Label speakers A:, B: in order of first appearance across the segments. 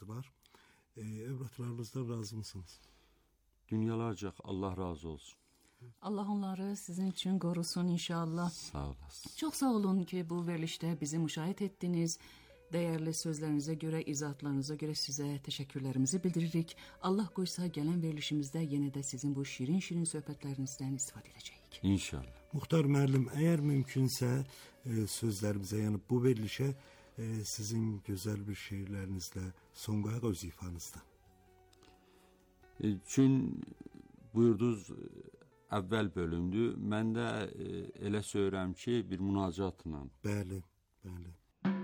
A: çağırdılar. Evlatlarınızdan razı mısınız?
B: Dünyalarca Allah razı olsun.
C: Allah onları sizin için korusun inşallah.
B: Sağ olasın.
C: Çok sağ olun ki bu verilişte bizi müşahit ettiniz. Değerli sözlerinize göre, izahatlarınıza göre size teşekkürlerimizi bildiririk. Allah koysa gelen verilişimizde yine de sizin bu şirin söhbətlerinizdən istifade edeceğiz.
B: İnşallah.
A: Muhtar müəllim, eğer mümkünse sözlerimize, yani bu verilişe sizin güzel bir şiirlerinizle son qoyaq öz ifanızda.
B: Çün buyurdunuz əvvəl bölümdür. Mən də elə söyləyirəm ki, bir münacatla.
A: Bəli, bəli.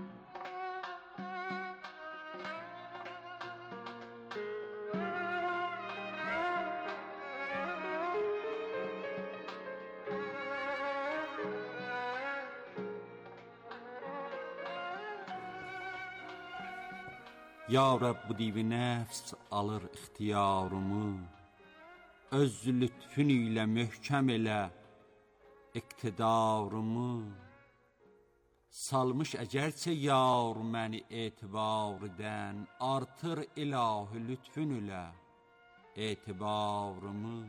B: Ya Rəbb, bu divi nəfs alır ixtiyarımı, öz lütfün ilə möhkəm elə iqtidarımı. Salmış əgərçə yar məni etibardən, artır ilahi lütfün ilə etibarımı.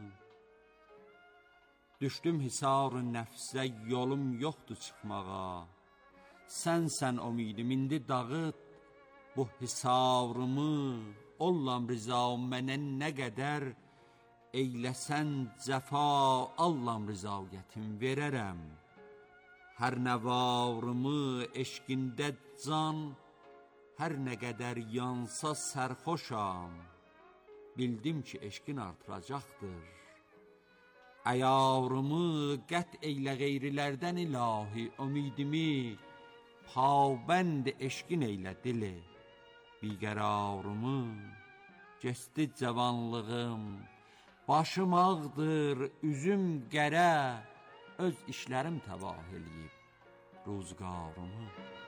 B: Düşdüm hisar-ı nəfsə, yolum yoxdur çıxmağa, sən umidim indi dağıt bu hisarımı. Ollam rıza mənə nə qədər eyləsən cəfa, Allam rızayətim verərəm hər nə varımı. Eşqində can hər nə qədər yansa sərxoşam, bildim ki eşqin artıracaqdır əyarımı. Qət eylə qeyrilərdən ilahi ümidimi, pabənd eşqin eylə dili biqərarımı. Geçdi cavanlığım, başım ağdır, üzüm qərə, öz işlərim təbah eləyib ruzgarımı.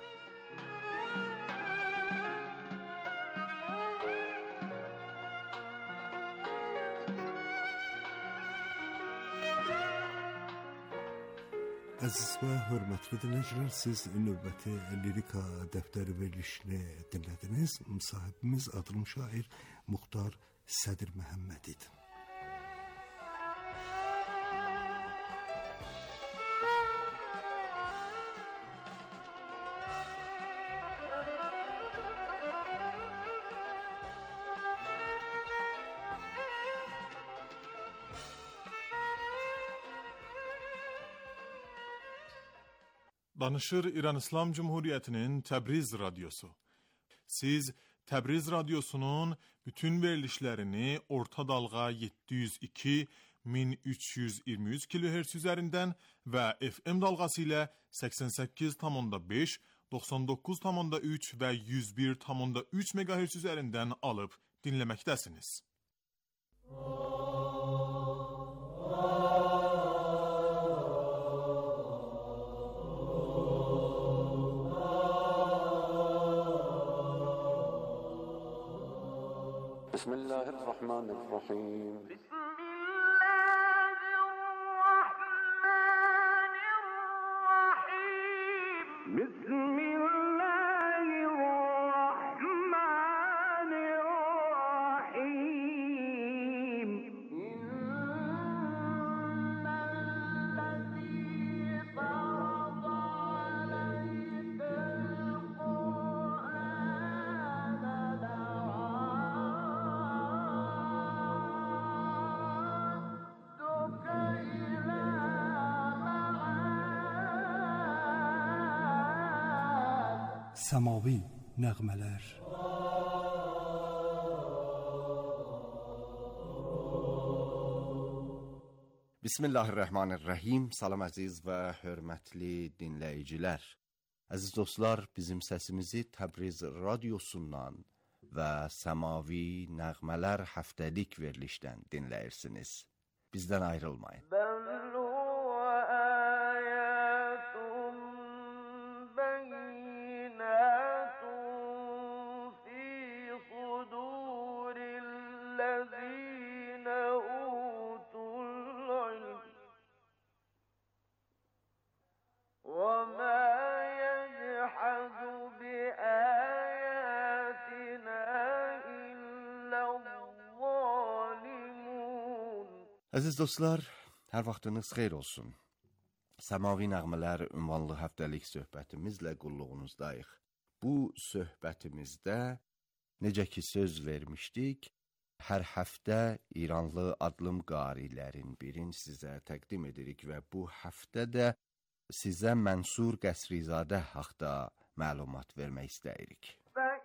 A: Əziz və hörmətli dinləyicilər, siz növbəti lirika dəftəri verilişini dinlədiniz. Müsahibimiz adlı şair Muxtar Sədir Məhəmməd idi.
D: Danışır İran İslam Cumhuriyeti'nin Təbriz Radyosu. Siz Təbriz Radyosu'nun bütün verilişlerini orta dalga 702 1323 kHz üzerinden ve FM dalgası ile 88,5, 99,3 ve 101,3 MHz üzerinden alıp dinlemektesiniz.
B: Bismillahirrahmanirrahim.
A: Səmavi nəğmələr.
E: Bismillahirrahmanirrahim. Salam əziz və hörmətli dinləyicilər. Əziz dostlar, bizim səsimizi Təbriz Radyosundan və Səmavi Nəğmələr həftəlik verilişdən dinləyirsiniz. Bizdən ayrılmayın.
F: وما يجحد بآياتنا
E: Əziz dostlar, hər vaxtınız xeyir olsun. Səmavi nəğmələr ünvanlı həftəlik söhbətimizlə qulluğunuzdayıq. Bu söhbətimizdə necə ki söz vermişdik, hər həftə İranlı adlım qarilərin birini sizə təqdim edirik və bu həftə də sizə Mənsur Qəsrizadə haqda məlumat vermək istəyirik.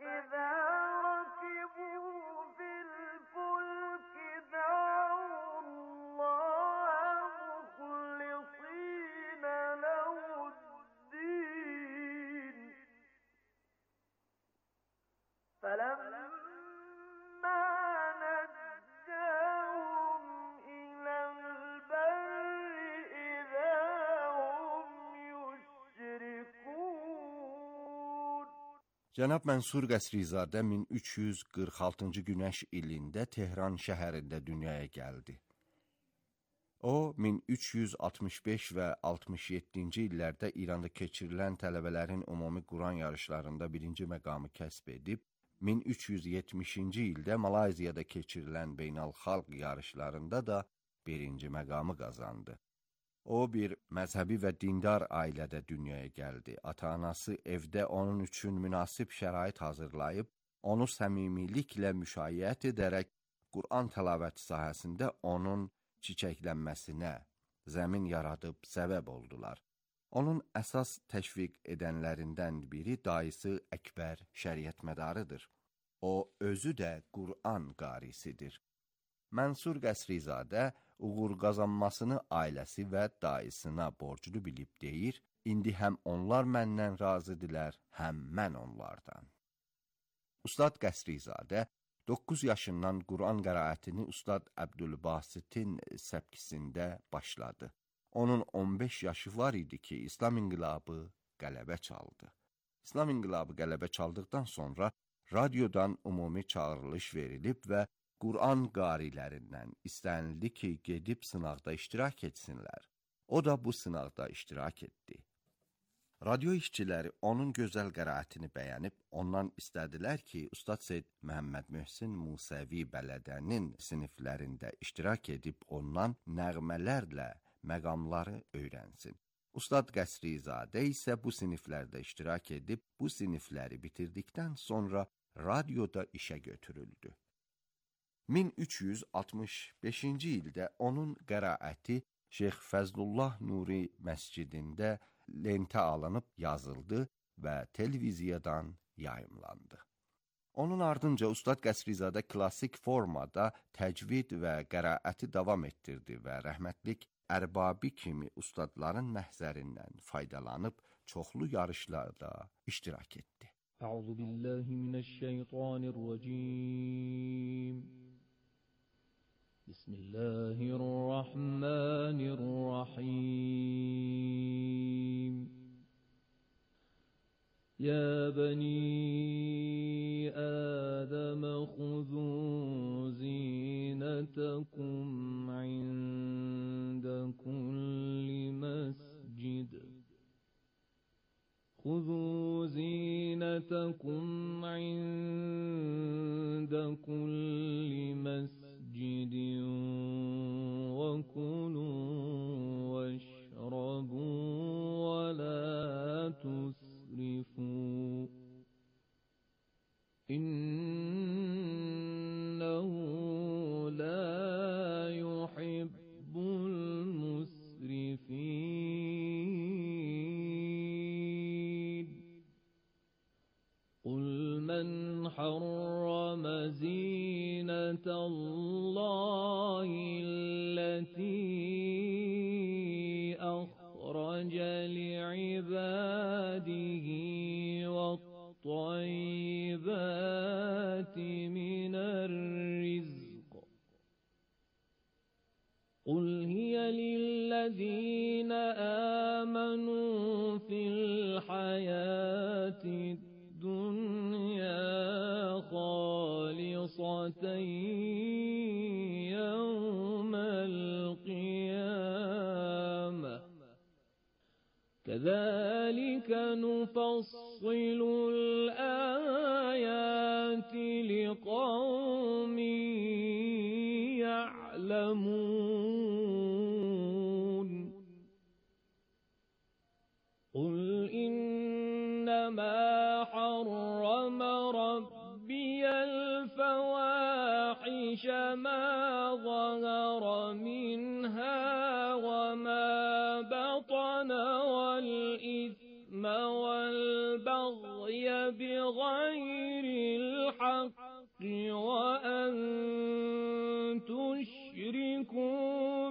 E: Cənab Mənsur Qəsrizadə 1346-cı günəş ilində Tehran şəhərində dünyaya gəldi. O, 1365 və 67-ci illərdə İranda keçirilən tələbələrin ümumi Quran yarışlarında birinci məqamı kəsb edib, 1370-ci ildə Malayziyada keçirilən beynəlxalq yarışlarında da birinci məqamı qazandı. O, bir məzhəbi və dindar ailədə dünyaya gəldi. Ata-anası evdə onun üçün münasib şərait hazırlayıb, onu səmimiliklə müşayiət edərək Quran təlaməti sahəsində onun çiçəklənməsinə zəmin yaradıb səbəb oldular. Onun əsas təşviq edənlərindən biri dayısı Əkbər şəriətmədarıdır. O, özü də Quran qarisidir. Mənsur Qəsrizadə uğur qazanmasını ailəsi və dayısına borclu bilib deyir, indi həm onlar məndən razıdilər, həm mən onlardan. Ustad Qəsrizadə 9 yaşından Quran qəraətini Ustad Əbdülbasitin səpkisində başladı. Onun 15 yaşı var idi ki, İslam İnqilabı qələbə çaldı. İslam İnqilabı qələbə çaldıqdan sonra radiodan ümumi çağırılış verilib və Quran qarilərindən istənildi ki, gedib sınaqda iştirak etsinlər. O da bu sınaqda iştirak etdi. Radio işçiləri onun gözəl qəraətini bəyənib, ondan istədilər ki, Ustad Seyyid Məhəmməd Möhsin Musəvi Bələdənin siniflərində iştirak edib, ondan nəğmələrlə məqamları öyrənsin. Ustad Qəsrizadə isə bu siniflərdə iştirak edib, bu sinifləri bitirdikdən sonra radioda işə götürüldü. 1365-ci ildə onun qəraəti Şeyx Fəzlullah Nuri məscidində lentə alınıb yazıldı və televiziyadan yayımlandı. Onun ardınca Ustad Qəsrizadə klassik formada təcvid və qəraəti davam etdirdi və rəhmətlik Ərbabi kimi ustadların məhzərindən faydalanıb çoxlu yarışlarda iştirak etdi.
F: Əuzu billahi minəşşeytanirracim. Bismillahirrahmanirrahim. Ya bani Adem xuzu zinetakum inde kulli mescid. خذوا زينتكم عند كل مسجد وكلوا واشربوا ولا تسرفوا إنه لا يحب المسرفين. قل من حرم زينة الله التي أخرج لعباده والطيبات من الرزق قل هي للذين آمنوا في الحياة الدنيا خالصة يوم القيامة كذلك نفصل الآيات لقوم يعلمون. الفواحش ما ظهر منها وما بطن والإثم والبغي بغير الحق وأن تشركوا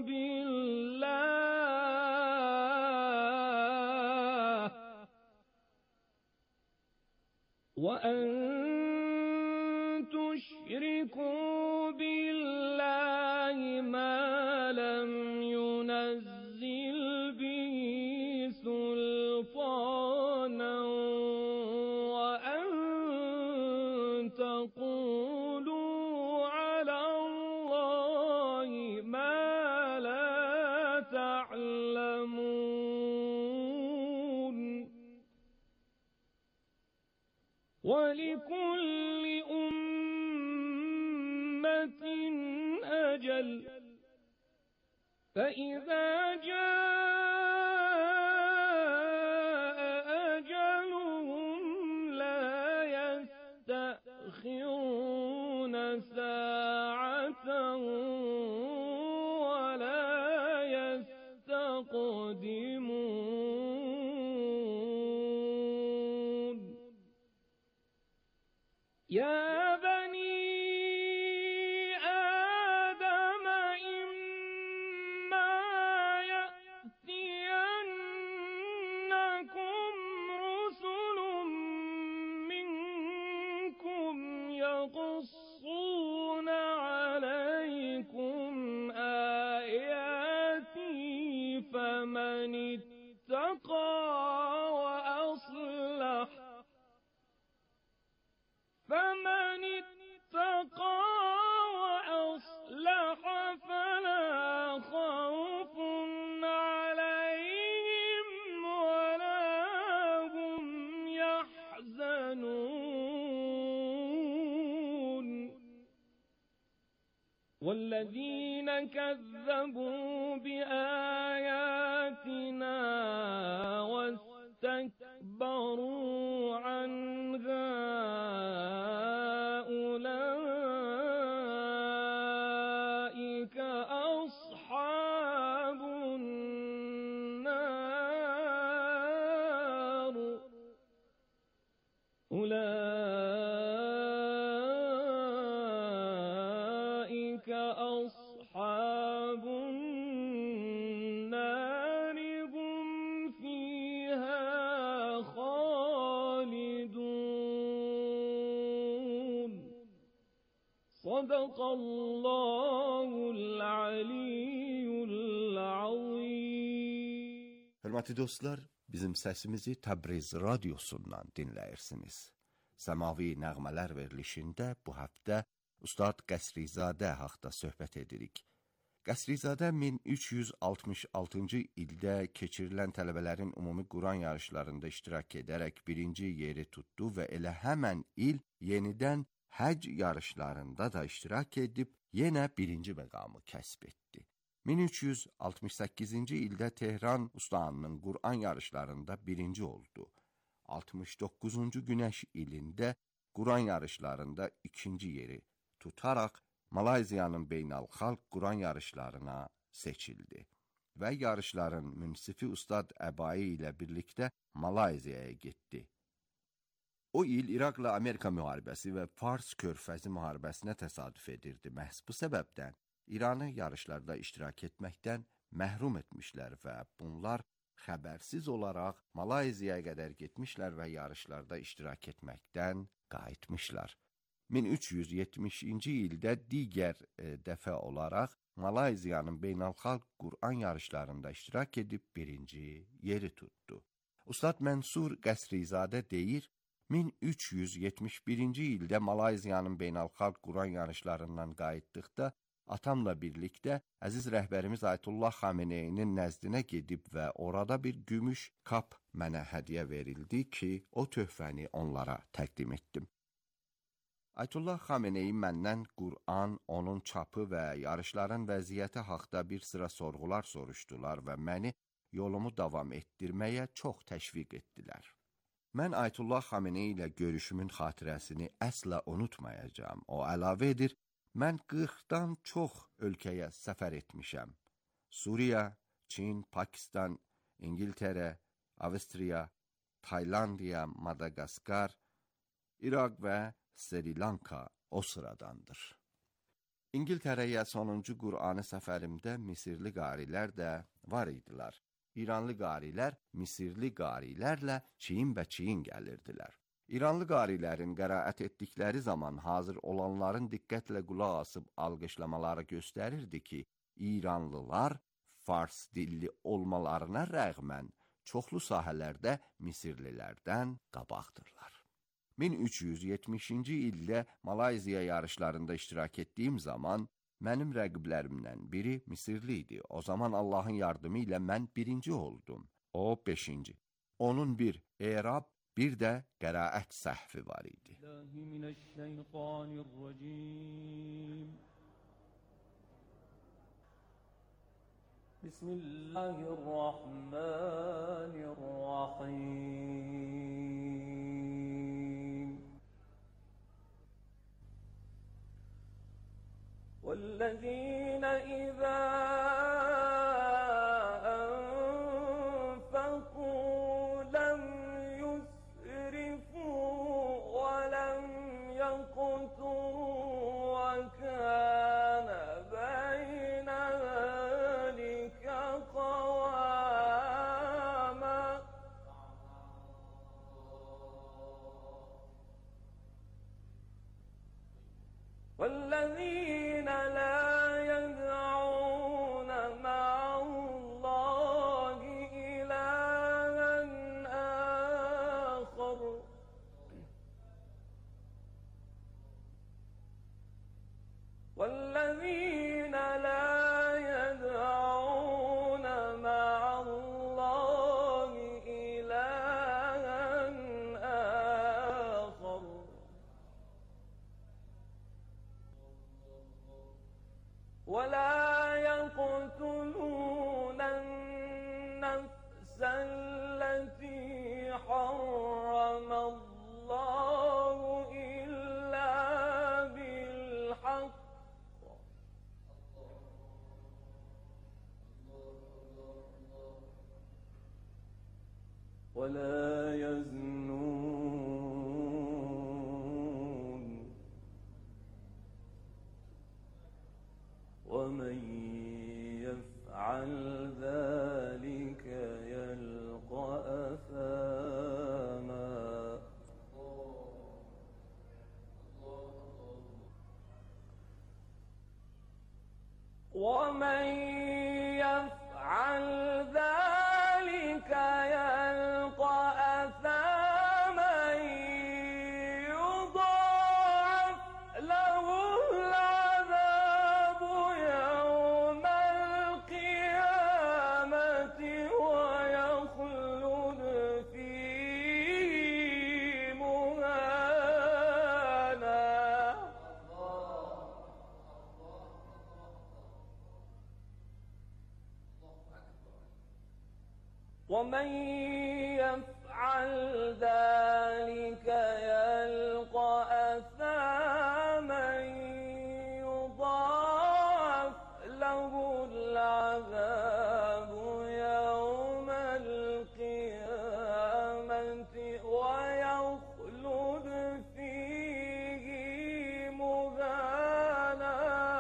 F: بالله ما لم ينزل به سلطانا وأن تقولوا على الله ما لا تعلمون ولكل أمة أجل فإذا جاء أجلهم لا يستأخرون ساعة ولا يستقدمون يا بني آدم إما يأتينكم رسل منكم يقصون عليكم آياتي فمن اتقى وأصلح فلا خوف عليهم ولا هم يحزنون والذين كذبوا بآياتنا واستكبروا عنها أولئك أصحاب النار هم فيها خالدون صدق الله العلي العظيم.
E: Hörmətli dostlar, bizim səsimizi Təbriz radiosundan dinləyirsiniz. Səmavi nəğmələr verilişində bu həftə Ustad Qəsrizadə haqqında söhbət edirik. Qəsrizadə 1366-cı ildə keçirilən tələbələrin ümumi Quran yarışlarında iştirak edərək birinci yeri tutdu və elə həmən il yenidən həc yarışlarında da iştirak edib yenə birinci məqamı kəsb etdi. 1368-ci ildə Tehran Ustahanının Quran yarışlarında birinci oldu. 69-cu günəş ilində Quran yarışlarında ikinci yeri tutaraq Malayziyanın beynəlxalq Quran yarışlarına seçildi və yarışların münsifi Ustad Əbai ilə birlikdə Malayziyaya getdi. O il İraqla Amerika müharibəsi və Fars körfəzi müharibəsinə təsadüf edirdi. Məhz bu səbəbdən İranı yarışlarda iştirak etməkdən məhrum etmişlər və bunlar xəbərsiz olaraq Malayziyaya qədər getmişlər və yarışlarda iştirak etməkdən qayıtmışlar. 1370-ci ildə digər dəfə olaraq Malayziyanın beynəlxalq Quran yarışlarında iştirak edib birinci yeri tutdu. Ustad Mənsur Qəsrizadə deyir, 1371-ci ildə Malayziyanın beynəlxalq Quran yarışlarından qayıtdıqda atamla birlikdə əziz rəhbərimiz Ayətullah Xameneyinin nəzdinə gedib və orada bir gümüş kap mənə hədiyyə verildi ki, o töhfəni onlara təqdim etdim. Ayətullah Xameneyi məndən Quran, onun çapı və yarışların vəziyyəti haqda bir sıra sorğular soruşdular və məni yolumu davam etdirməyə çox təşviq etdilər. Mən Ayətullah Xameneyi ilə görüşümün xatirəsini əsla unutmayacağam. O əlavə edir, mən 40-dan çox ölkəyə səfər etmişəm. Suriya, Çin, Pakistan, İngiltərə, Avstriya, Taylandiya, Madagaskar, İraq və Sri Lanka o sıradandır. İngiltərəyə sonuncu Qur'anı səfərimdə Misirli qarilər də var idilər. İranlı qarilər Misirli qarilərlə çiyin-bəçiyin gəlirdilər. İranlı qarilərin qəraət etdikləri zaman hazır olanların diqqətlə qulaq asıb alqışlamaları göstərirdi ki, İranlılar fars dilli olmalarına rəğmən çoxlu sahələrdə Misirlilərdən qabaqdırlar. 1370-ci ildə Malayziya yarışlarında iştirak etdiyim zaman mənim rəqiblərimdən biri Misirli idi. O zaman Allahın yardımı ilə mən birinci oldum. O 5-ci. Onun bir erab, bir də qəraət səhvi var idi.
F: Bismillahirrahmanirrahim. وَالَّذِينَ إِذَا أَنفَقُوا لَمْ يُسْرِفُوا وَلَمْ يَقْتُرُوا وَكَانَ بَيْنَ ذَلِكَ قَوَامًا وَالَّذِينَ لَا يَدْعُونَ مَعَ اللَّهِ إِلَٰهًا آخَرَ وَالَّذِينَ لَا يَدْعُونَ مَعَ اللَّهِ إِلَٰهًا آخَرَ وَلَا يَقْتُلُونَ النَّفْسَ الَّتِي حَرَّمَ اللَّهُ إِلَّا بِالْحَقِّ وَلَا يَزْنُونَ وَمَن يَفْعَلْ ذَلِكَ يَلْقَ أَثَامًا وَمَن يَفْعَلْ ذَلِكَ يَلْقَ أَثَامًا يُضَاعَفْ لَهُ الْعَذَابُ يَوْمَ الْقِيَامَةِ وَيَخْلُدْ فِيهِ مُهَانًا وَمَن يَفْعَلْ ذَلِكَ يَلْقَ أَثَامًا يُضَاعَفْ لَهُ الْعَذَابُ يَوْمَ الْقِيَامَةِ وَيَخْلُدْ فِيهِ مُهَانًا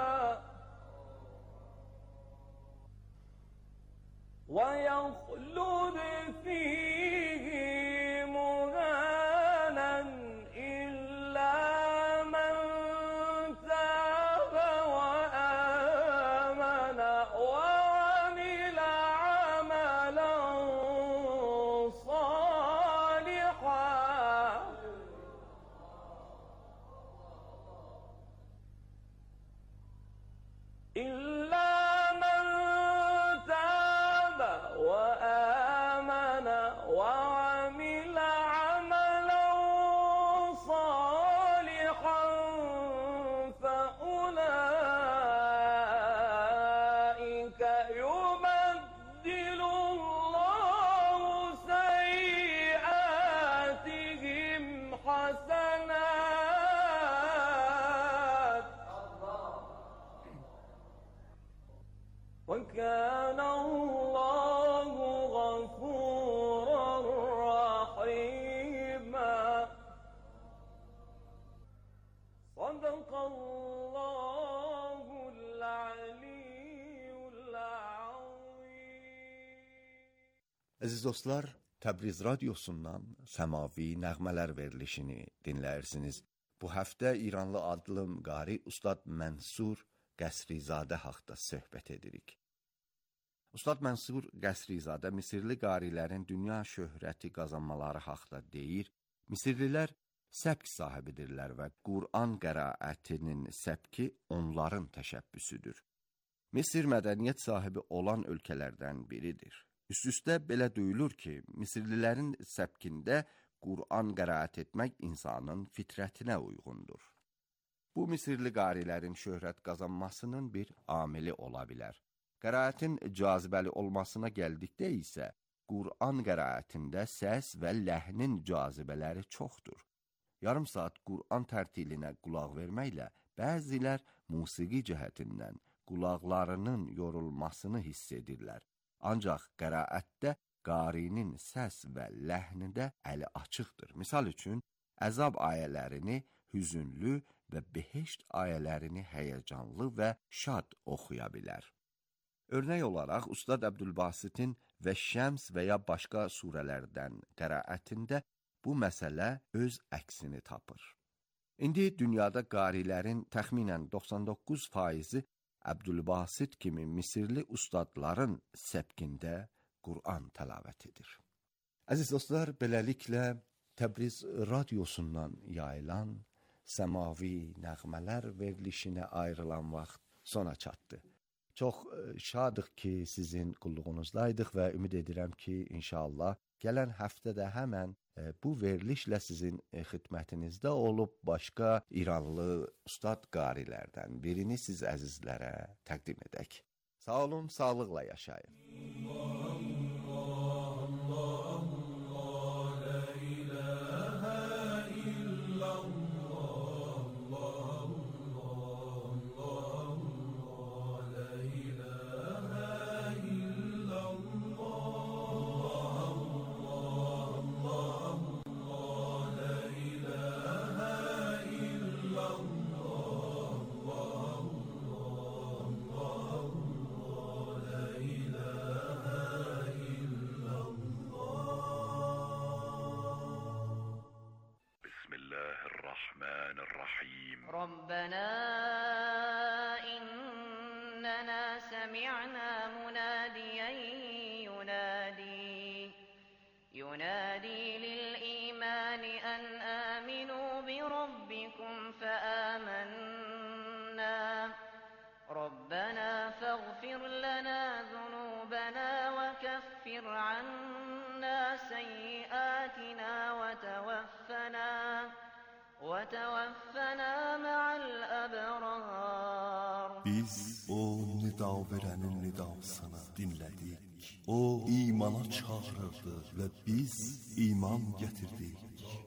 F: إِلَّا مَن تَابَ وَآمَنَ وَعَمِلَ عَمَلًا صَالِحًا إِلَّا مَن تَابَ وَآمَنَ كان الله غفورا رحيما صدق الله العلي العظيم.
E: Əziz dostlar, Təbriz radiosundan səmavi nəğmələr verilişini dinləyirsiniz. Bu həftə İranlı adlım qari Ustad Mənsur Qəsrizadə haqda söhbət edirik. Ustad Mənsur Qəsrizadə Misirli qarilərin dünya şöhrəti qazanmaları haqda deyir. Misirlilər səbk sahibidirlər və Qur'an qəraətinin səbki onların təşəbbüsüdür. Misir mədəniyyət sahibi olan ölkələrdən biridir. Üst-üstə belə duyulur ki, Misirlilərin səbkində Qur'an qəraət etmək insanın fitrətinə uyğundur. Bu, Misirli qarilərin şöhrət qazanmasının bir amili ola bilər. Qəraətin cazibəli olmasına gəldikdə isə, Qur'an qəraətində səs və ləhnin cazibələri çoxdur. Yarım saat Qur'an tərtilinə qulaq verməklə bəzilər musiqi cəhətindən qulaqlarının yorulmasını hiss edirlər. Ancaq qəraətdə qarinin səs və ləhnində əli açıqdır. Misal üçün, əzab ayələrini hüzünlü və behişt ayələrini həyəcanlı və şad oxuya bilər. Örnək olaraq, Ustad Əbdülbasitin və Şəms və ya başqa surələrdən qəraətində bu məsələ öz əksini tapır. İndi dünyada qarilərin təxminən 99%-i Əbdülbasit kimi Misirli ustadların səbkində Qur'an təlavət edir. Əziz dostlar, beləliklə Təbriz radiosundan yayılan səmavi nəğmələr verilişinə ayrılan vaxt sona çatdı. Çox şadıq ki, sizin qulluğunuzdaydıq və ümid edirəm ki, inşallah gələn həftədə həmən bu verilişlə sizin xidmətinizdə olub başqa İranlı ustad qarilərdən birini siz əzizlərə təqdim edək. Sağ olun, sağlıqla yaşayın.
G: ربنا إننا سمعنا مناديا ينادي للإيمان أن آمنوا بربكم فآمنا ربنا فاغفر لنا ذنوبنا وكفر عنا سيئاتنا وتوفنا مع الأبرار.
A: Biz o nida verənin nidasını dinlədik. O imana çağırırdı və biz iman gətirdik.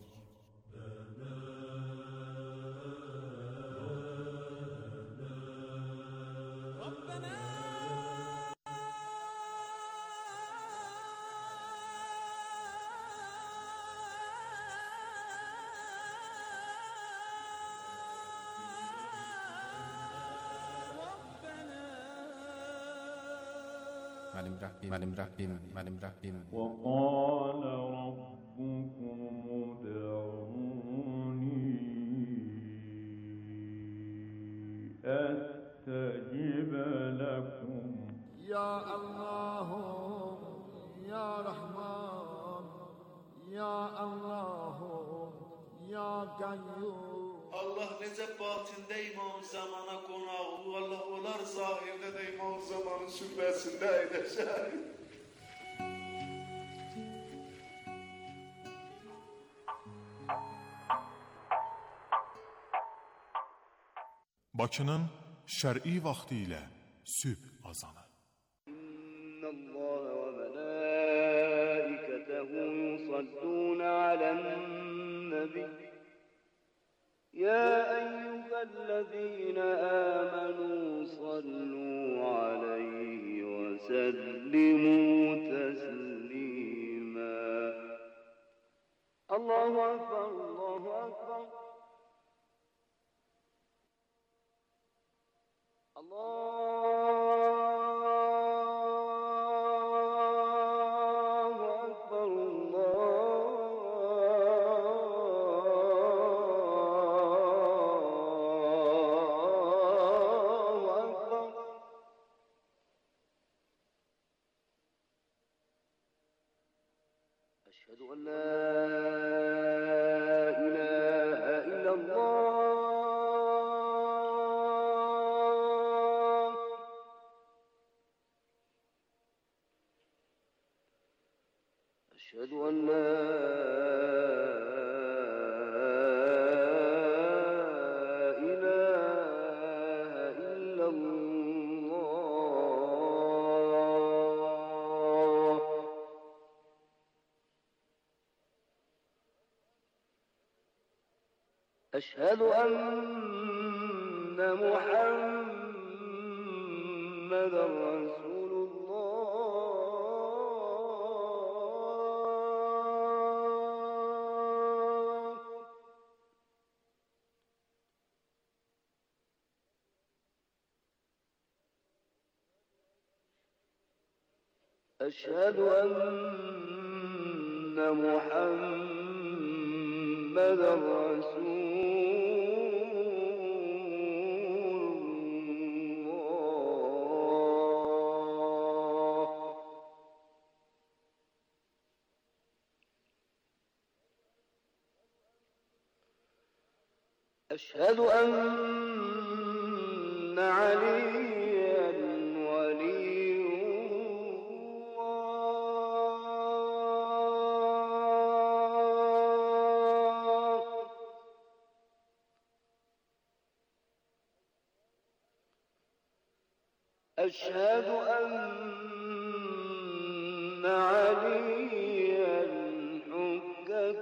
H: Mənim Rəbbim
F: وقال ربكم ادعوني أستجب لكم
I: يا الله يا رحمن يا الله يا قيوم.
J: Allah necə batində imam zamana qonağı, Allah olar zahirdə də imam zamanın süfrəsində əyləşər.
D: Bakının şər'i vaxtı ilə sübh azanı.
F: İnnəllaha və mələikətəhu yusaddun alən-nəbi. يا أيها الذين آمنوا صلوا عليه وسلموا تسليما. الله أكبر الله أكبر الله أكبر الله أكبر. أشهد أن لا إله إلا الله. أشهد أن لا إله إلا الله. أشهد أن محمدا رسول الله. أشهد أن محمدا رسول الله. أشهد أن عليا ولي الله. أشهد أن عليا حجة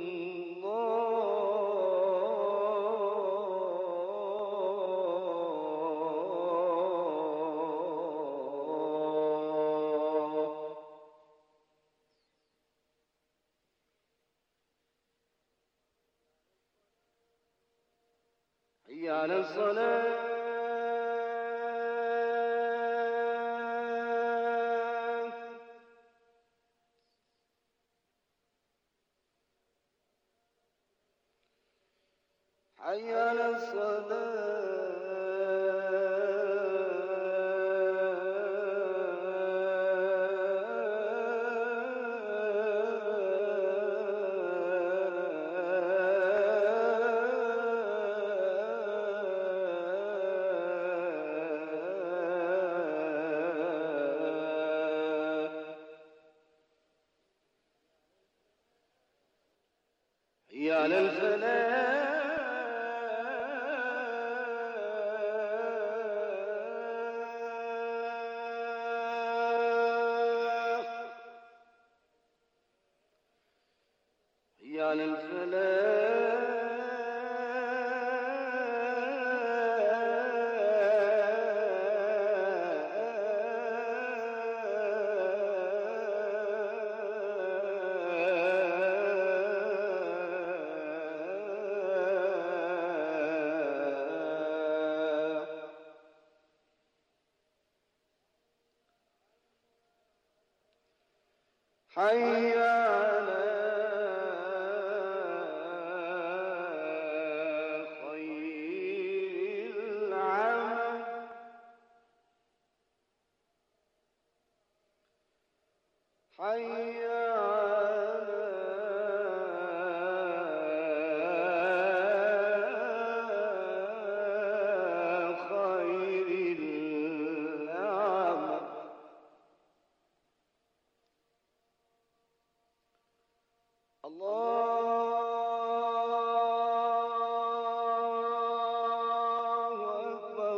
F: الله. حي على الصلاة. حي على الصلاة. حي على الفلاح. حي على الفلاح. حي على خير العمل. حي على خير العمل. الله أكبر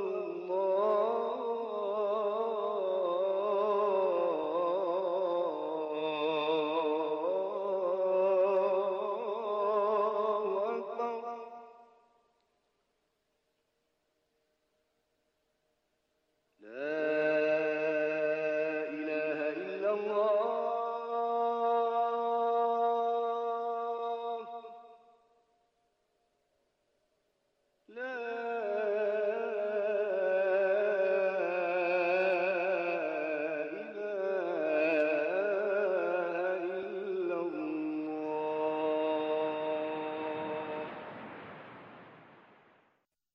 F: الله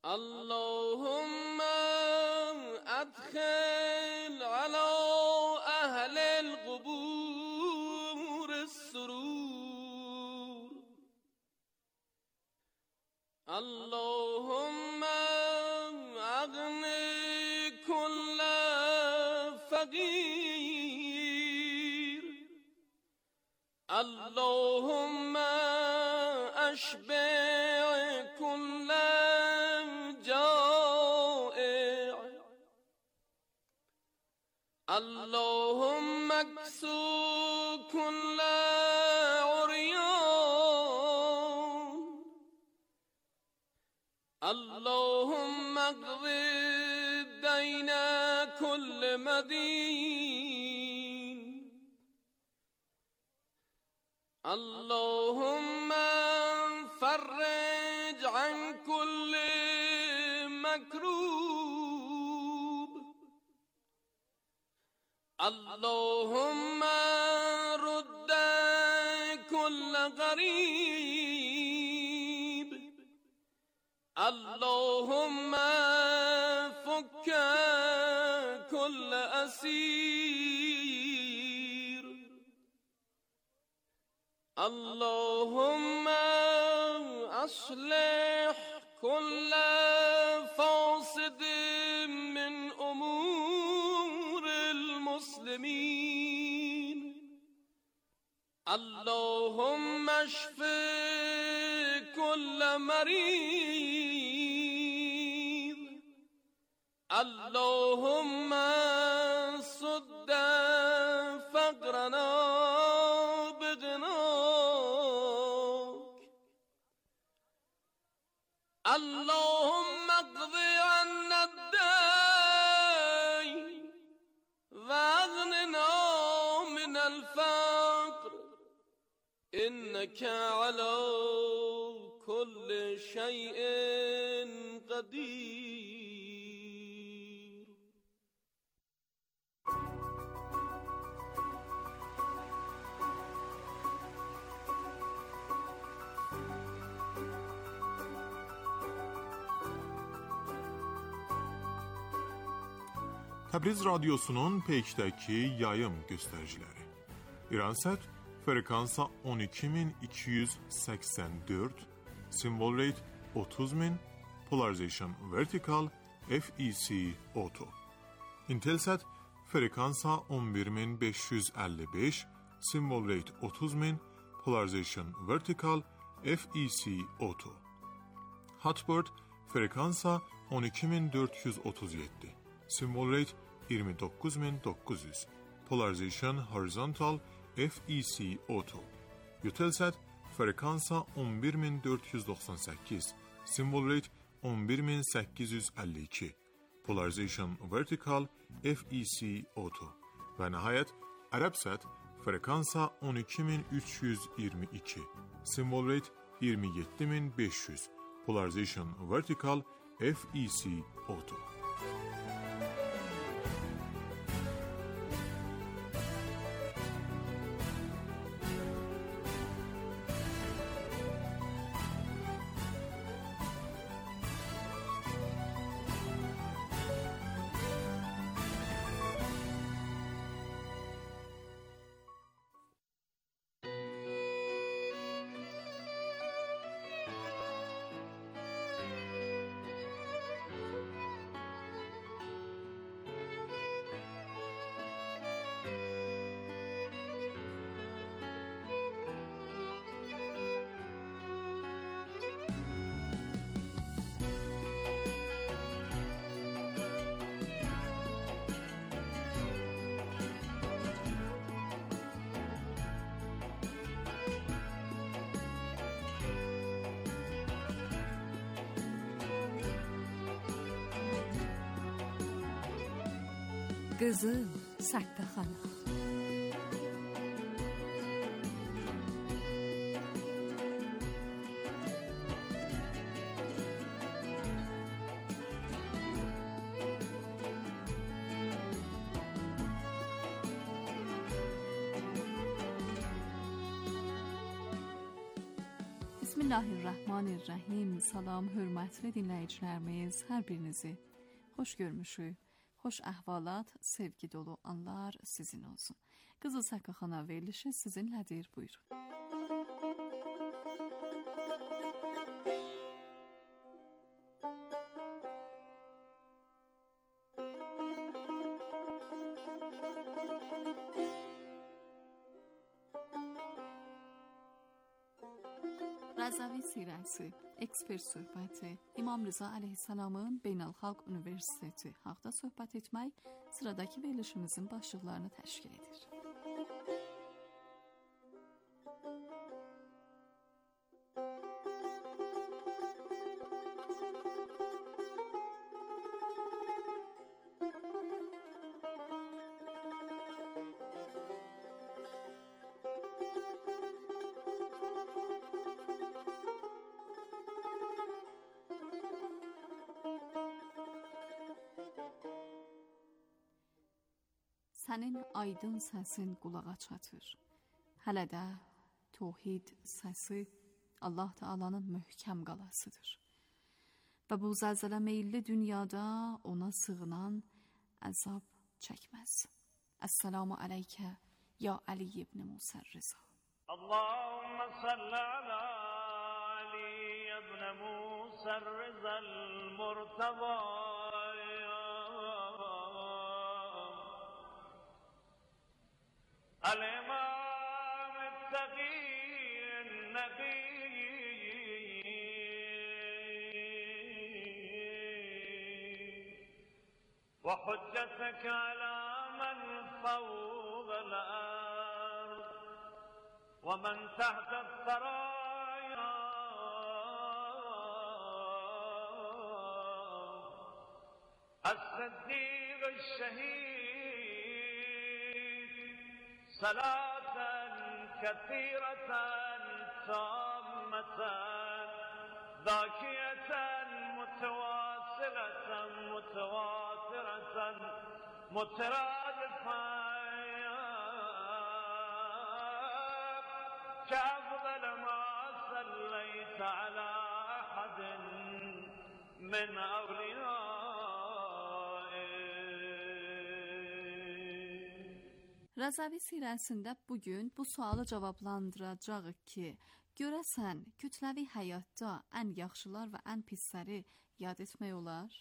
K: اللهم ادخل على اهل القبور السرور. اللهم اغني كل فقير. اللهم اشبع كل جائع. اللهم اكسو كل عريان. اللهم اقض دين كل مدين. اللهم فرج عن كل مكروب. اللهم رد كل غريب. اللهم فك كل أسير. اللهم أصلح كل فاسد من أمور المسلمين. اللهم اشف كل مريض. اللهم سد فقرنا بغناك. اللهم اقض عنا الدين واغننا من الفقر إنك على كل شيء قدير.
D: Təbriz Radyosu'nun Peyk'təki yayım göstəriciləri. İransat frekansa 12284, symbol rate 30000, polarization vertical, FEC auto. Intelsat frekansa 11555, symbol rate 30000, polarization vertical, FEC auto. Hotbird frekansa 12437, symbol rate 29900, polarization horizontal, FEC auto. Eutelsat frekansa 11498, symbol rate 11852, polarization vertical, FEC auto. Ve nihayet Arabsat frekansa 12322, symbol rate 27500, polarization vertical, FEC auto.
L: Qızıl Səttəxana.
M: بسم
L: Bismillahirrahmanirrahim. Salam, hörmətli dinləyicilərimiz, hər birinizi xoş görmüşük. Xoş əhvalat, sevgi dolu anlar sizin olsun. Qızıl Saqaxana verilişi sizinlədir, buyurun. Rəzavi Sirəsi, ekspert söhbəti, İmam Rıza əleyhissalamın Beynəlxalq Universiteti haqda söhbət etmək sıradakı verilişimizin başlıqlarını təşkil edir. Sənin aydın səsin qulağa çatır. Hələ də tövhid səsi Allah Taala'nın möhkəm qalasıdır. Və bu zəlzələ meyilli dünyada ona sığınan əzab çəkməz. Əssalamu aleykə ya Ali ibn Musa Rıza.
M: Allahümme salli ala Ali ibn Musa Rıza al-Murtaba. الإمام التقي النبي وحجتك على من فوق الأرض ومن تحت الثرايا الصديق الشهيد صلاة كثيرة تامة ذاكية متواصلة متواترة مترادفة كأفضل ما صليت على أحد من أولياء.
L: Rəzavi sirəsində bugün bu sualı cavablandıracağıq ki, görəsən kütləvi həyatda ən yaxşılar və ən pisləri yad etmək olar?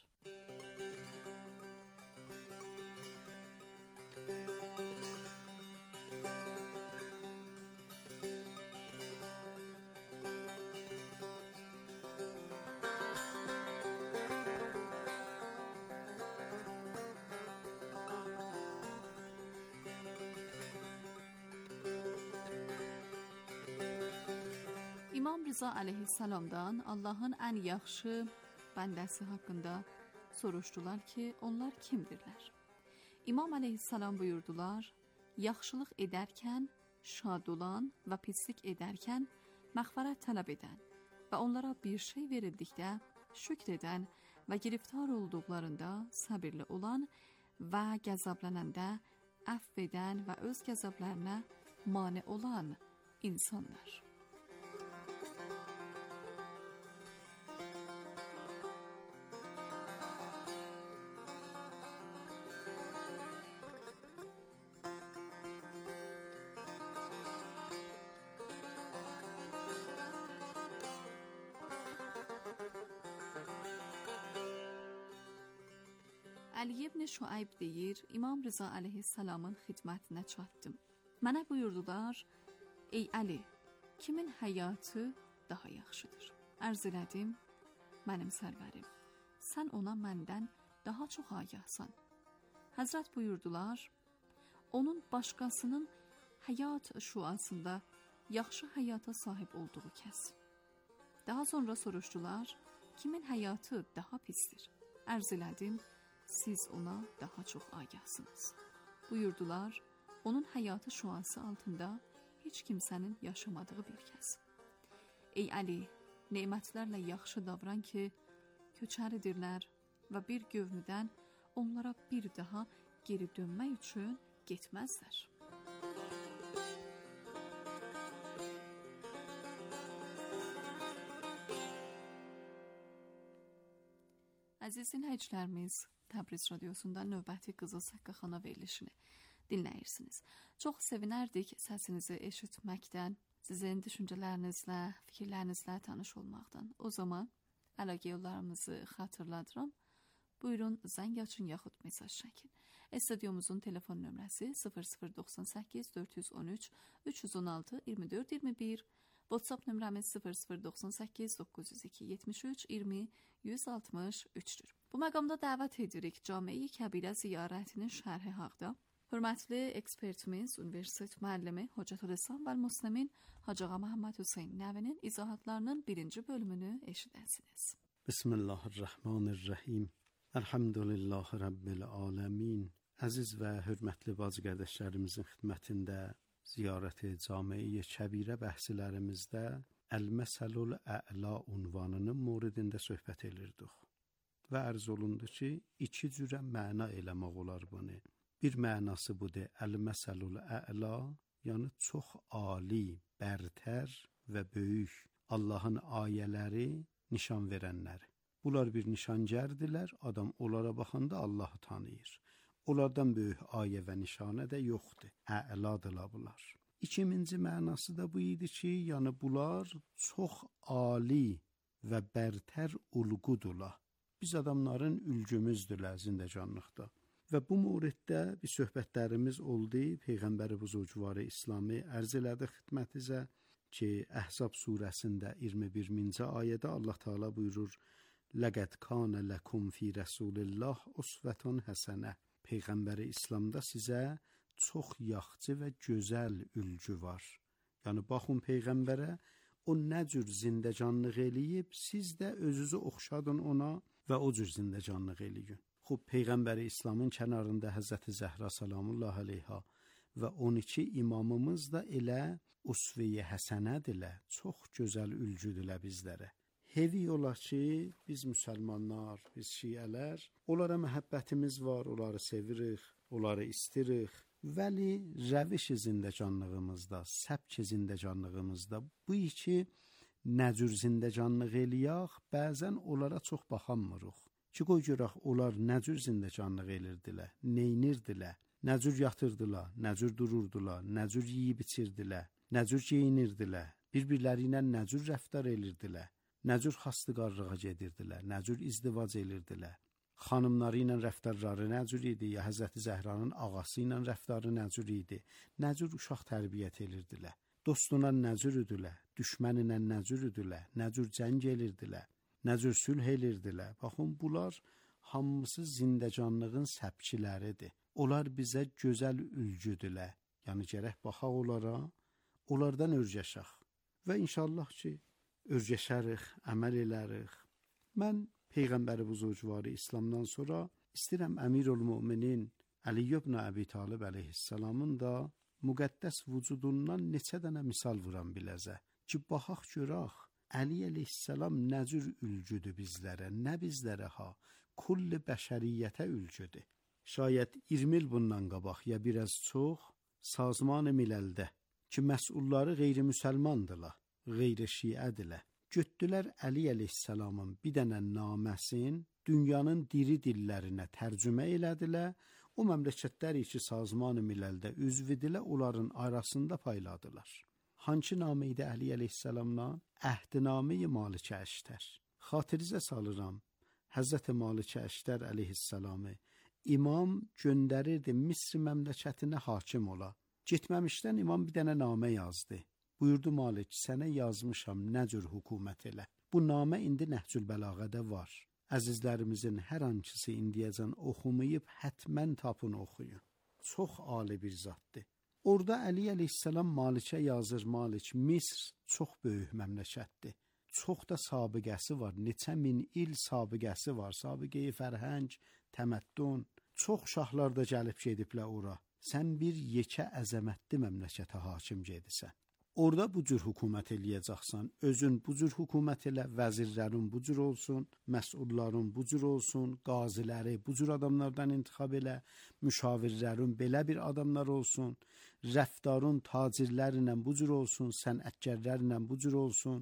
L: İmam Rıza əleyhissalamdan Allahın ən yaxşı bəndəsi haqqında soruşdular ki, onlar kimdirlər? İmam əleyhissalam buyurdular, yaxşılıq edərkən şad olan və pislik edərkən məğfirət tələb edən və onlara bir şey verildikdə şükr edən və giriftar olduqlarında səbirli olan və qəzablənəndə əfv edən və öz qəzablərinə mane olan insanlar. Əli ibn Şuayb deyir, İmam Rıza əleyhissalamın xidmətinə çatdım. Mənə buyurdular, ey Əli, kimin həyatı daha yaxşıdır? Ərz elədim, mənim sərvərim, sən ona məndən daha çox agahsan. Həzrət buyurdular, onun başqasının həyat şüasında yaxşı həyata sahib olduğu kəs. Daha sonra soruşdular, kimin həyatı daha pisdir? Ərz elədim, siz ona daha çox agahsınız. Buyurdular, onun həyatı şüası altında heç kimsənin yaşamadığı bir kəs. Ey Əli, nemətlərlə yaxşı davran ki, köçəridirlər və bir gövmüdən onlara bir daha geri dönmək üçün getməzlər. Əziz dinləyicilərimiz, Təbriz radiosunda növbəti Qızıl Səqqaxana verilişini dinləyirsiniz. Çox sevinərdik səsinizi eşitməkdən, sizin düşüncələrinizlə, fikirlərinizlə tanış olmaqdan. O zaman əlaqə yollarımızı xatırladıram. Buyurun, zəng açın yaxud mesaj çəkin. Studyomuzun telefon nömrəsi 0098 413 316 24 21, WhatsApp nömrəmiz 0098 902 73 20 163-dür. Bu məqamda dəvət edirik Camiə Kəbirə ziyarətinin şərhi haqqında. Hörmətli ekspertimiz, Universitet müəllimi Hocətülislam və Müslimin Hacı Ağa Məhəmməd Hüseyn Nəvinin izahatlarının 1-ci bölümünü eşidəsiniz.
N: Bismillahirrahmanirrahim. Elhamdülillahi Rabbil aləmin. Əziz və hörmətli bacı qardaşlarımızın xidmətində ziyarəti Camiə Kəbirə bəhslərimizdə Əl-Məsəlul Ə'la unvanının moridində söhbət edirdik. Və ərz olundu ki, iki cürə məna eləmək olar bunu. Bir mənası budur, Əl-Məsəlul Ə'la, yəni çox ali, bərtər və böyük Allahın ayələri, nişan verənləri. Bunlar bir nişangərdilər, adam onlara baxanda Allahı tanıyır. Onlardan böyük ayə və nişanə də yoxdur, ə'ladılar bunlar. İkinci mənası da bu idi ki, yəni bunlar çox ali və bərtər ulğudurlar. Biz adamların ülgümüzdürlər zindəcanlıqda. Və bu moriddə bir söhbətlərimiz oldu. Peyğəmbəri buzurgvarı İslamı ərz elədi xidmətinizə ki, Əhzab surəsində 21-ci ayədə Allah Teala buyurur: "Laqad kana lakum fi Rasulillah usvetun hasanə." Peyğəmbəri İslamda sizə çox yaxşı və gözəl ülgü var. Yəni baxın Peyğəmbərə, o nə cür zindəcanlıq eləyib, siz də özünüzü oxşadın ona və o cür zindəcanlıq eləyin. Xub Peyğəmbəri İslamın kənarında Həzrəti Zəhra salamullah əleyha və 12 imamımız da elə usve-i həsənədirlər, çox gözəl ülgüdürlər bizlərə. Hevi olar ki, biz müsəlmanlar, biz şiələr, onlara məhəbbətimiz var, onları sevirik, onları istirik. Vəli rəviş zindəcanlığımızda, səbk zindəcanlığımızda bu iki nəcür zindəcanlıq eləyək, bəzən onlara çox baxanmırıq. Ki qoy görək, onlar nəcür zindəcanlıq elirdilər, neynirdilər, nəcür yatırdılar, nəcür dururdular, nəcür yiyib içirdilər, nəcür geyinirdilər, bir-birləri ilə nəcür rəftar elirdilər, nəcür xastiqarlığa gedirdilər, nəcür izdivac elirdilər. Xanımları ilə rəftarları nəcür idi, ya Həzrəti Zəhranın ağası ilə rəftarı nəcür idi, nəcür uşaq tərbiyyət elirdilər. Dostuna nəcür idilər, düşmən ilə nəcür idilər, nəcür cəng elirdilər, nəcür sülh elirdilər. Baxın, bunlar hamısı zindəcanlığın səbkiləridir. Onlar bizə gözəl ülgüdürlər. Yəni gərək baxaq onlara, onlardan örgəşək. Və inşallah ki, örgəşərik, əməl elərik. Mən Peyğəmbəri buzurgvarı İslamdan sonra istəyirəm Əmirül-Müminin Əli ibn Əbi Talib əleyhissalamın da müqəddəs vücudundan neçə dənə misal vuran biləzə ki, baxaq görək, Əli əleyhissalam nə cür ülgüdür bizlərə, nə bizlərə ha, kulli bəşəriyyətə ülgüdür. Şayət 20 il bundan qabaq ya biraz çox, Sazman-ı Miləldə ki, məsulları qeyri-müsəlmandırlar, qeyri-şiədirlər. Götdülər Əli əleyhissalamın bir dənə naməsin dünyanın diri dillərinə tərcümə elədilər. O məmləkətləri ki, Sazman-ı Miləldə üzvidirlər, onların arasında payladılar. Hançı namı idi Əli əleyhissalamla? Əhdinamə-i Malikə Əştər. Xatirizə salıram, Həzrəti Malikə Əştər əleyhissalamı imam göndərirdi Misr məmləkətinə hakim ola. Getməmişdən imam bir dənə namə yazdı. Buyurdu Malik, sənə yazmışam nə cür hökumət elə. Bu namə indi Nəhcül Bəlağədə var. Əzizlərimizin hər hankisi indiyəcən oxumayıb, hətmən tapın oxuyun. Çox ali bir zatdır. Orada Əli əleyhissalam Malikə yazır, Malik, Misr çox böyük məmləkətdir. Çox da sabiqəsi var, neçə min il sabiqəsi var, sabiqəyi fərhəng, təməddün. Çox şahlar da gəlib gediblər ora. Sən bir yekə əzəmətli məmləkətə hakim gedisən. Orada bu cür hökumət eləyəcəksən, özün bu cür hökumət elə, vəzirlərin bu cür olsun, məsulların bu cür olsun, qaziləri bu cür adamlardan intixab elə, müşavirlərin belə bir adamlar olsun, rəftarın tacirlərlə bu cür olsun, sənətkarlərlə bu cür olsun,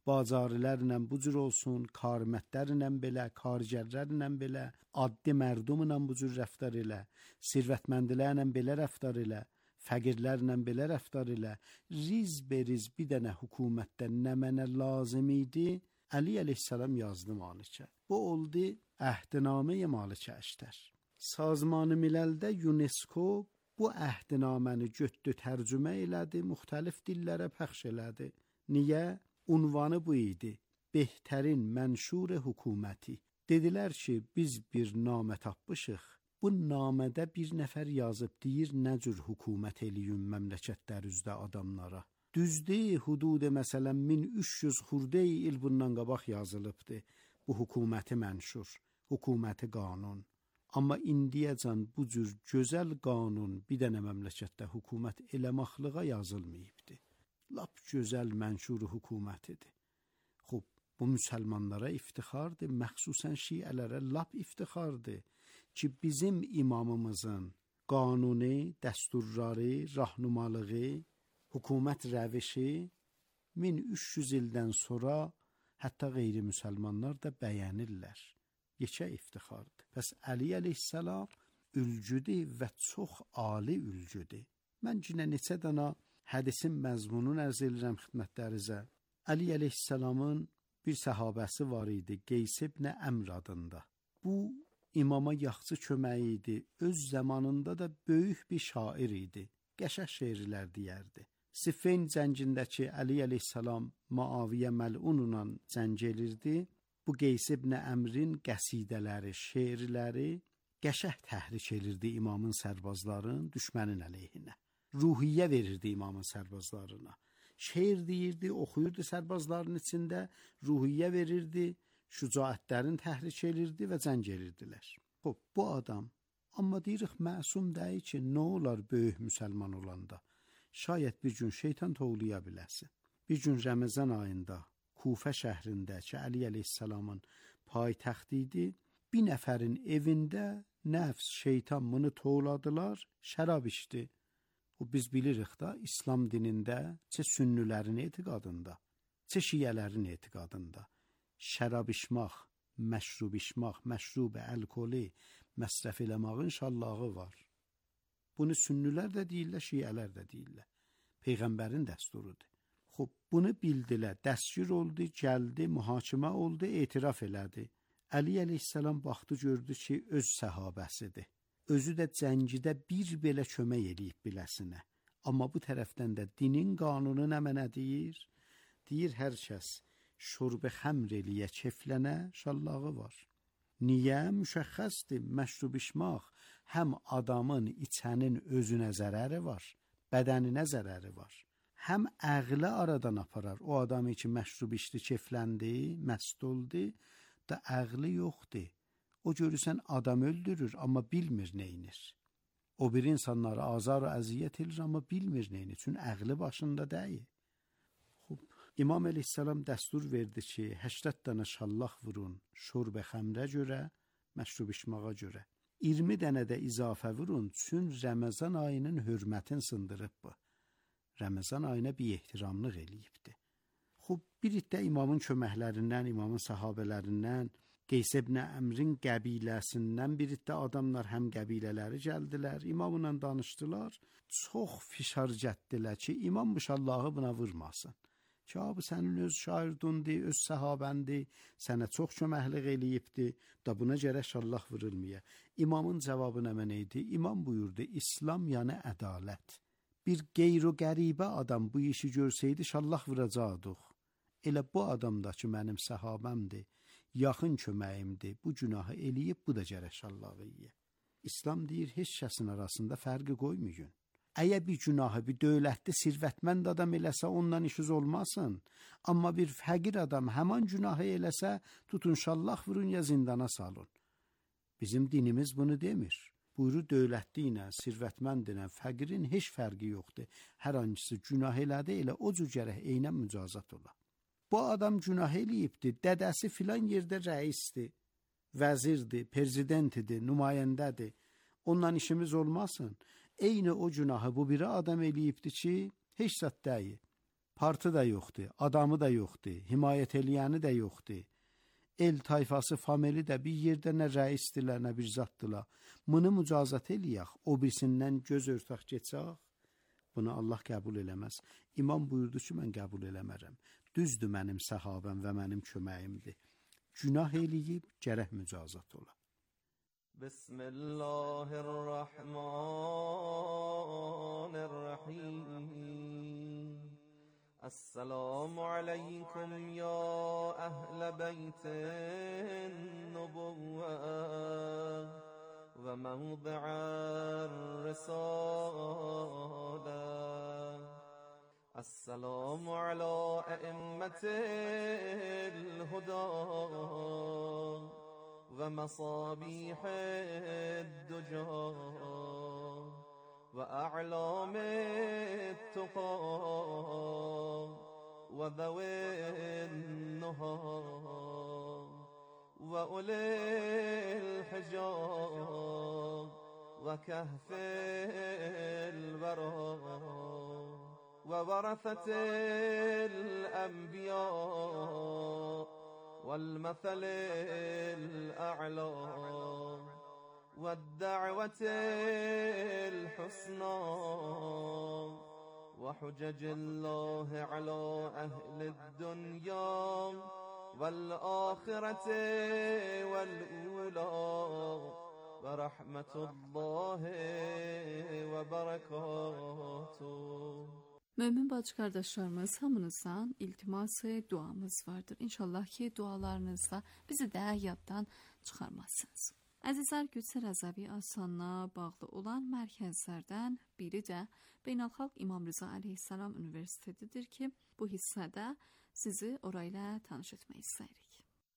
N: bazarlarla bu cür olsun, karmətlərlə belə, kargərlərlə belə, addi mərdumla bu cür rəftar elə, sirvətməndilərlə belə rəftar elə, fəqirlərlə belə rəftar elə, riz beriz bir dənə hökumətdən nə mənə lazım idi, Əli əleyhissalam yazdı Malikə. Bu oldu əhdnamə-i Malikə Əştər. Sazman-ı Miləldə UNESCO bu əhdnaməni götdü, tərcümə elədi, müxtəlif dillərə pəxş elədi. Niyə? Unvanı bu idi. Behtərin mənşur hökuməti. Dedilər ki, biz bir namə tapmışıq. Bu namədə bir nəfər yazıb deyir, nə cür hökumət eləyün məmləkətlər üzdə adamlara. Düzdür, hududu məsələn 1300 xurdə il bundan qabaq yazılıbdır. Bu hökuməti mənşur, hökuməti qanun. Amma indiyəcən bu cür gözəl qanun bir dənə məmləkətdə hökumət eləmaqlığa yazılmayıbdır. Lap gözəl mənşur hökumətidir. Xub, bu müsəlmanlara iftixardır, məxsusən şiələrə lap iftixardır ki, bizim imamımızın qanuni, dəsturları, rahnumalığı, hökumət rəvişi 1300 ildən sonra hətta qeyri-müsəlmanlar da bəyənirlər. Yekə iftixardır. Bəs Əli əleyhissalam ülgüdür və çox ali ülgüdür. Mən yenə neçə dana hədisin məzmununu ərz edirəm xidmətlərinizə. Əli əleyhissalamın bir səhabəsi var idi, Qeys ibn Əmr adında. Bu imama yaxşı köməyi idi. Öz zamanında da böyük bir şair idi. Qəşəng şeirlər deyərdi. Siffeyn cəngindəki Əli əleyhissalam Muaviyə məlunla cəng elirdi. Bu Qeys ibn Əmrin qəsidələri, şeirləri qəşəng təhrik elirdi imamın sərbazların düşmənin əleyhinə. Ruhiyyə verirdi imamın sərbazlarına. Şeir deyirdi, oxuyurdu sərbazların içində, ruhiyyə verirdi, şücaətlərin təhrik elirdi və cəng edirdilər. Xoş, bu adam, amma deyirik məsum deyil ki, nə olar böyük müsəlman olanda? Şayət bir gün şeytan toğlaya biləsi. Bir gün Ramazan ayında Kufə şəhrində ki, Əli əleyhissalamın paytaxtı idi, bir nəfərin evində nəfs, şeytan bunu toğladılar, şərab içdi. O biz bilirik da, İslam dinində, çə sünnülərin etiqadında, çə şiyələrin etiqadında şərab içmək, məşrub içmək, məşrub əlkoli məsrəf eləmağın şallağı var. Bunu sünnülər də deyirlər, şiyələr də deyirlər. Peyğəmbərin dəsturudur. Xoş, bunu bildilər, dəstgir oldu, gəldi, mühakimə oldu, etiraf elədi. Əli əleyhissalam baxdı, gördü ki, öz səhabəsidir. Özü də cəngidə bir belə kömək eləyib biləsinə. Amma bu tərəfdən də dinin qanunu nə mənə deyir? Deyir, hər kəs şurb xəmr eləyə, keflənə şallağı var. Niyə? Müşəxxəsdir, məşrub içmək həm adamın, içənin özünə zərəri var, bədəninə zərəri var. Həm əqlə aradan aparar. O adamı ki, məşrub içdi, kefləndi, məst oldu, da əqli yoxdur. O görürsən adam öldürür, amma bilmir neynir. O bir insanları azar və əziyyət edir, amma bilmir neynir. Çünki əqli başında deyil. İmam əleyhissalam dəstur verdi ki, 80 dənə şallaq vurun, şurb xəmrə görə, məşrub içməyə görə. 20 dənə də izafə vurun, çün Ramazan ayının hürmətin sındırıb bu. Ramazan ayına bir ehtiramlıq eləyibdi. Xub, bir iddə imamın köməklərindən, imamın səhabələrindən, Qeys ibn Əmrin qəbiləsindən bir iddə adamlar həm qəbilələri gəldilər, imamla danışdılar. Çox fişar gətdilər ki, imam bu şallahı buna vurmasın. Ki, abi sənin öz şairdundur, öz səhabəndi, sənə çox köməklik eləyibdi, da buna gərək şallah vurulmaya. İmamın cavabı nə mənə idi? İmam buyurdu, İslam yəni ədalət. Bir qeyri-qəribə adam bu işi görsəydi, şallah vuracaqdıq. Elə bu adam da ki, mənim səhabəmdir, yaxın köməyimdir, bu günahı eləyib, bu da gərək şallah eləyə. İslam deyir, heç kəsin arasında fərqi qoymayın. Əgər bir günahı bir dövlətli, sirvətmənd adam eləsə, ondan işiniz olmasın. Amma bir fəqir adam həman günahı eləsə, tutun şallah vurun ya zindana salın. Bizim dinimiz bunu demir. Buyurur, dövlətli ilə, sirvətmənd ilə, fəqirin heç fərqi yoxdur. Hər hangisi günah elədi, elə o cür gərək eynən mücazat ola. Bu adam günah eləyibdir, dədəsi filan yerdə rəisdir, vəzirdir, prezidentidir, nümayəndədir. Ondan işimiz olmasın. Eyni o günahı bu biri adam eləyibdir ki, heç zat deyil. Partı da yoxdur, adamı da yoxdur, himayət eləyəni də yoxdur. El tayfası, famili də bir yerdə nə rəisdirlər, nə bir zatdırlar. Bunu mücazat eləyək, o birisindən göz örtək geçək. Bunu Allah qəbul eləməz. İmam buyurdu ki, mən qəbul eləmərəm. Düzdür mənim səhabəm və mənim köməyimdir. Günah eləyib, gərək mücazat ola.
K: Bismillahirrahmanirrahim. Esselamu aleykum ya ehle beytin nubuvve ve mevdi'ar risale. Esselamu ala eimmetil huda ve masabihid duca وأعلام التقى وذوي النهى وأولي الحجاب وكهف الورى وورثة الأنبياء والمثل الأعلى والدعوة الحسنى وحجج الله على أهل الدنيا والآخرة والأولى ورحمة الله وبركاته.
L: Mömin bacı qardaşlarımız, hamınızdan iltiması duamız vardır. İnşallah ki dualarınızla bizi də yaddan çıxarmazsınız. Əzizlər, Qüdsə Rəzəvi Asanına bağlı olan mərkəzlərdən biri də Beynəlxalq İmam Rza Əleyhisselam Universitetidir ki, bu hissədə sizi orayla tanış etmək istəyirik.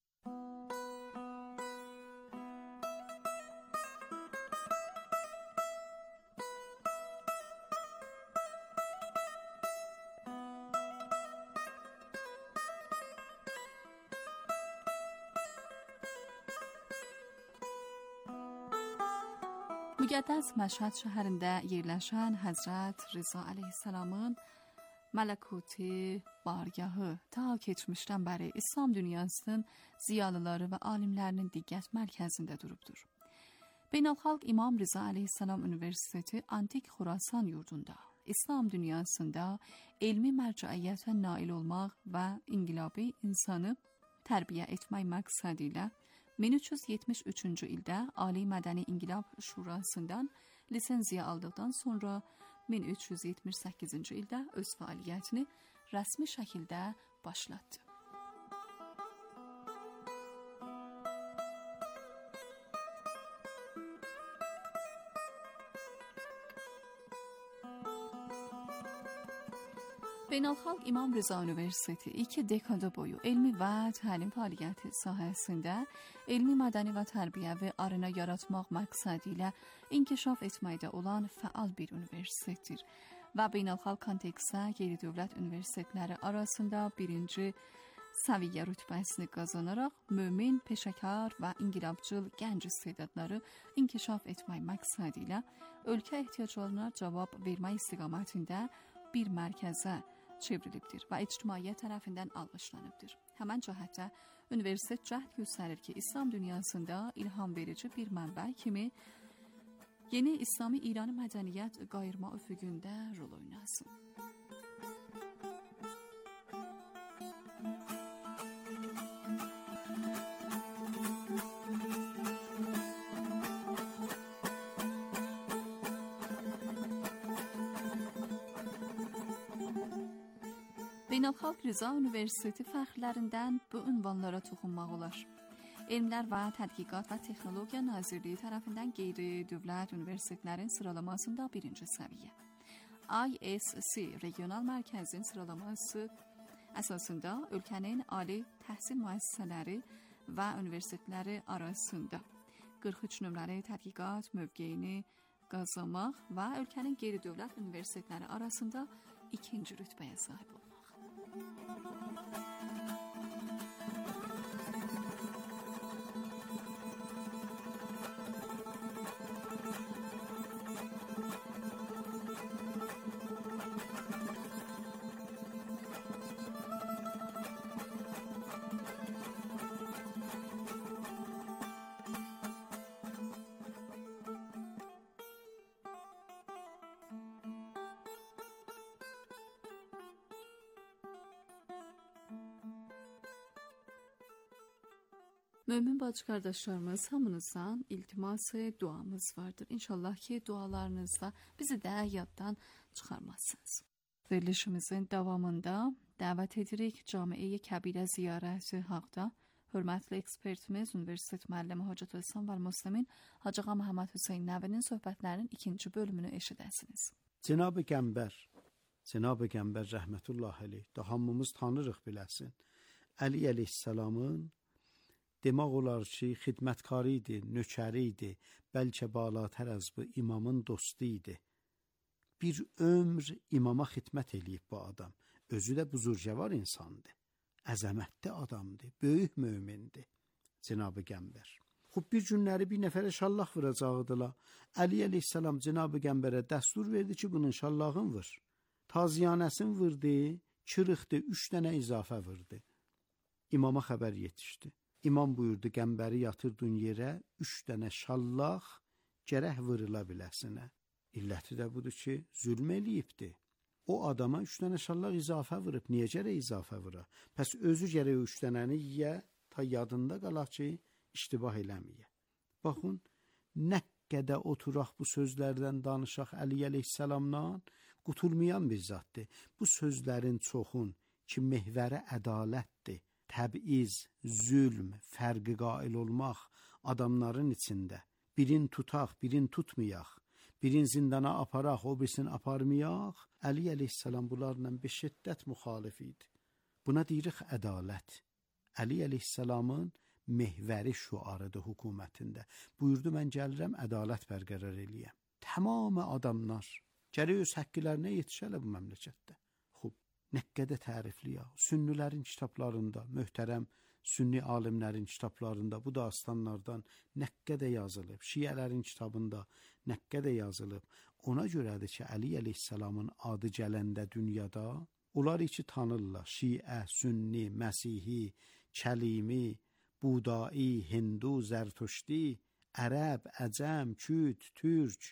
L: Müqəddəs Məşhəd şəhərində yerləşən Həzrət Rza Əleyhisselamın mələkuti bargahı ta keçmişdən bəri İslam dünyasının ziyalıları və alimlərinin diqqət mərkəzində durubdur. Beynəlxalq İmam Rza Əleyhisselam Universiteti Antik Xurasan yurdunda İslam dünyasında elmi mərcəiyyətə nail olmaq və inqilabi insanı tərbiyə etmək məqsədi ilə 1373-cü ildə Ali Mədəni İnqilab Şurasından lisenziya aldıqdan sonra 1378-ci ildə öz fəaliyyətini rəsmi şəkildə başlatdı. Beynəlxalq İmam Rza Universiteti 2 dekada boyu elmi və təlim fəaliyyəti sahəsində elmi, mədəni və tərbiyəvi arena yaratmaq məqsədi ilə inkişaf etməkdə olan fəal bir universitetdir və beynəlxalq kontekstdə qeyri-dövlət universitetləri arasında birinci səviyyə rütbəsini qazanaraq mömin, peşəkar və inqilabcıl gənc istedadları inkişaf etmək məqsədi ilə ölkə ehtiyaclarına cavab vermək istiqamətində bir mərkəzə çevrilibdir və ictimaiyyət tərəfindən alqışlanıbdır. Həmən cəhətdə universitet cəhd göstərir ki, İslam dünyasında ilham verici bir mənbə kimi yeni İslami İrani mədəniyyət qayırma üfüqündə rol oynasın. Beynəlxalq Rza Universiteti fəxrlərindən bu ünvanlara toxunmaq olar. Elmlər və Tədqiqat və Texnologiya Nazirliyi tərəfindən qeyri-dövlət universitetlərin sıralamasında birinci səviyyə. ISC regional mərkəzin sıralaması əsasında ölkənin ali təhsil müəssisələri və universitetləri arasında 43 nömrəli tədqiqat mövqeyini qazanmaq və ölkənin qeyri-dövlət universitetləri arasında ikinci rütbəyə sahib olmaq. Mömin bacı qardaşlarımız, hamınızdan iltiması, duamız vardır. İnşallah ki dualarınızda bizi də yaddan çıxarmazsınız. Verilişimizin davamında dəvət edirik Camiə Kəbirə ziyarəti haqda hörmətli ekspertimiz, Universitet müəllimi Hacət Özsən və Müslimin Hacı Ağa Məhəmməd Hüseyn Nəvinin söhbətlərinin 2-ci bölümünü eşidəsiniz.
N: Cənab-ı Qəmbər rəhmətullah əleyh, da hamımız tanırıq biləsin. Əli əleyhissalamın demək olar ki, xidmətkarı idi, nökəri idi, bəlkə balatər az bu imamın dostu idi. Bir ömr imama xidmət eləyib bu adam. Özü də buzurcəvar insandı. Əzəmətli adamdı, böyük mömindir. Cənab-ı Qəmbər. Xub bir günləri bir nəfərə şallaq vuracaqdılar. Əli əleyhissalam Cənab-ı Qəmbərə dəstur verdi ki, bunun şallağın vur. Taziyanəsin vurdu, çırıqdı, 3 dənə izafə vurdu. İmama xəbər yetişdi. İmam buyurdu, Qəmbəri yatırdın yerə, 3 dənə şallaq gərək vırıla biləsinə. İlləti də budur ki, zülm eləyibdi. O adama 3 dənə şallaq izafə vurub, niyə gərək izafə vura? Pəs özü gərək 3 dənəni yiyə, ta yadında qalaq ki, iştibah eləməyə. Baxın, nə qədər oturaq bu sözlərdən danışaq Əli əleyhissalamdan, qutulmayan bir zatdır. Bu sözlərin çoxun ki, mehvəri ədalətdir, təbiiz, zülm, fərqi qail olmaq adamların içində. Birin tutaq, birin tutmayaq. Birin zindana aparaq, o birisini aparmayaq. Əli əleyhissalam bunlarla bir şiddət müxalif idi. Buna deyirik ədalət. Əli əleyhissalamın mehvəri şüarıdır hökumətində. Buyurdu, mən gəlirəm ədalət bərqərar eləyəm. Tamamı adamlar gərək öz həqqlərinə yetişələ bu məmləkətdə. Xub, nə qədər tərifli ya. Sünnilərin kitablarında, möhtərəm sünni alimlərin kitablarında bu dastanlardan nə qədər yazılıb. Şiələrin kitabında nə qədər yazılıb. Ona görədir ki, Əli əleyhissalamın adı gələndə dünyada, onlar ki tanırlar. Şiə, sünni, Məsihi, Kəlimi, Budai, Hindu, Zərtuşti, Ərəb, Əcəm, Kürt, Türk,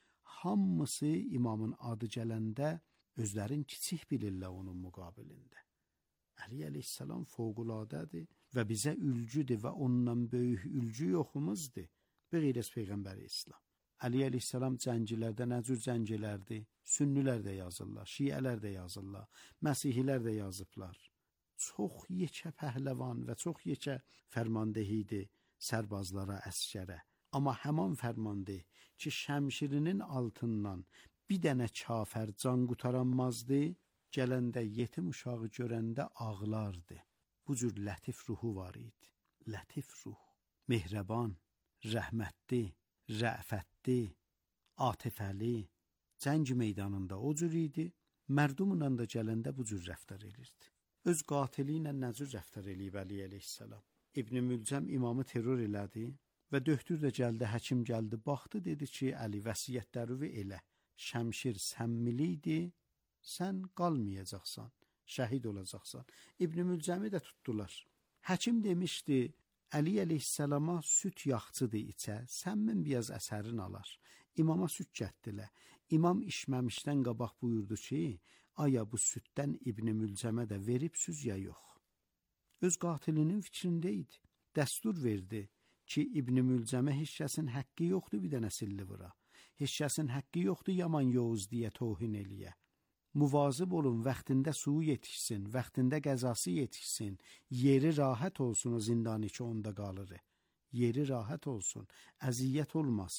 N: hamısı imamın adı gələndə özlərin kiçik bilirlər onun müqabilində. Əli əleyhissalam fövqüladədir və bizə ülgüdür və ondan böyük ülgü yoxumuzdur. Beğeyrəs Peyğəmbəri İslam. Əli əleyhissalam cəngilərdə nə cür cəngilərdir? Sünnilər də yazırlar, şiələr də yazırlar, məsihilər də yazıblar. Çox yekə pəhləvan və çox yekə fərmandehidir sərbazlara, əskərə. Amma həman fərmandeh ki, şəmşirinin altından bir dənə kafər can qutaranmazdı, gələndə yetim uşağı görəndə ağlardı. Bu cür lətif ruhu var idi. Lətif ruh, mehrəban, rəhmətli, rəfətli, atifəli, cəng meydanında o cür idi, mərdumla da gələndə bu cür rəftar edirdi. Öz qatili ilə nə cür rəftar eləyib Əli əleyhissalam? İbn Mülcəm imamı terror elədi və döktür də gəldi, həkim gəldi, baxdı, dedi ki, Əli vəsiyyətləri elə, şəmşir səmmili idi, sən qalmayacaqsan, şəhid olacaqsan. İbn Mülcəmi də tutdular. Həkim demişdi, Əli əleyhissalama süt yaxçıdır içə, səmmin biraz əsərin alar. İmama süt gətdilər. İmam içməmişdən qabaq buyurdu ki, aya bu sütdən İbn Mülcəmə də veribsüz ya yox. Öz qatilinin fikrində idi. Dəstur verdi ki, İbn Mülcəmə heç kəsin həqqi yoxdur bir dənə silli vura. Heç kəsin həqqi yoxdur yaman yoğuz deyə tohin eləyə. Muvazib olun, vaxtında suyu yetişsin, vaxtında qəzası yetişsin, yeri rahat olsun o zindanı ki onda qalır. Yeri rahat olsun, əziyyət olmasın.